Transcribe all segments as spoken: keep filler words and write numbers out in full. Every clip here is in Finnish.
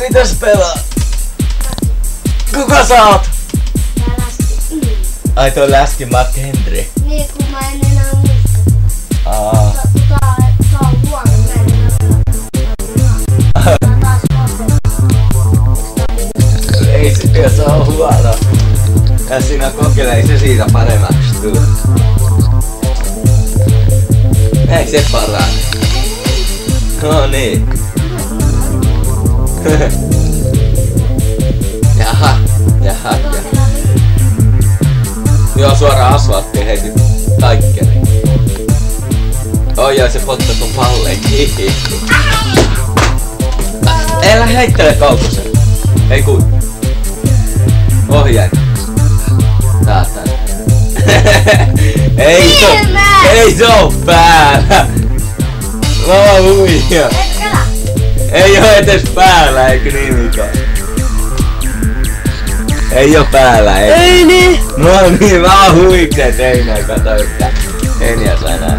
Mitä sä pelaat? Kuka sä oot? Tää läski. Mm. Ai toi läski Mark Henry. Niin kun mä en enää muista. Aa. Tää, tää on huono, mä en enää pelata. Tää on taas kohta. Ei se, jos se on huono. Ja sinä kokeile, ei se siitä paremmaksi tuu. Ei se parane. No niin. Jaha, jaha, jaha. Joo, suoraan asfalttiin heti taikkeri. Oi joo, se pottaa sun palleen. Hihi. Älä heittele Kaukosen. Ei kun. Ohjain. Tää tää. Ei se, ei se oo päällä. Mä oon huija. Ei oo edes päällä, eikö niin mikään? Ei oo päällä, ei. Ei niin. No niin, mä oon huikseet, ei näin kato yhtään. Eniä sanaa.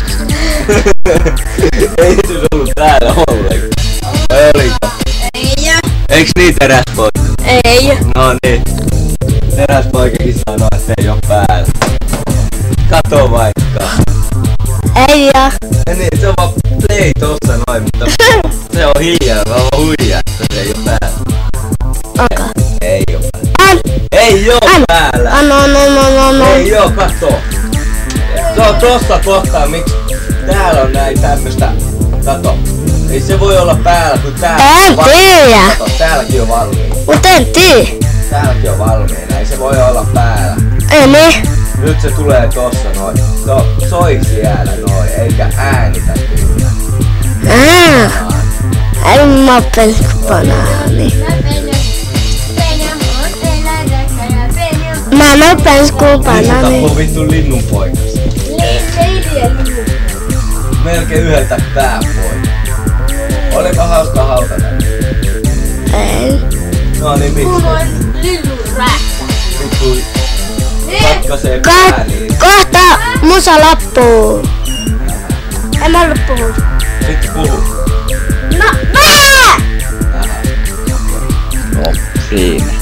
Ei se ollut täällä ollenkaan. Oliko? Ei. Eiks niin teräspoika? Ei. No niin. Teräspoikakin sanoo, että ei oo päällä. Kato vaikka. Ei ja. Ja niin, se on vaan play tossa noin, mutta se on hiljaa, mä oon huijaa, että se ei oo päällä. Onko? Ei oo päällä. An. Ei oo An. päällä. An, no, no, no, no, no. Ei oo, kato. Se on tossa kohtaa, miksi täällä on näin tämmöstä. Kato. Ei se voi olla päällä, kun täällä En on tiedä. Kato, täälläkin on valmiina. Mut en tiedä. Täälläkin on valmiina, ei se voi olla päällä. Ei niin. Nyt se tulee tossa noin. No, soi siellä noin, eikä äänitä kyllä. Aa. Ei mä pelkkä banaani. Mä en oo pelkkä banaani. Tappoo vittu linnunpoikas. Melkein yhdeltä pääpoika. Oliko hauska hautata? Ei. No niin, miksi? Vittu katkaisee Ko pääniin. kohta musa loppuu. En mä loppuu. Sitten puhu. No, vää! No, siinä.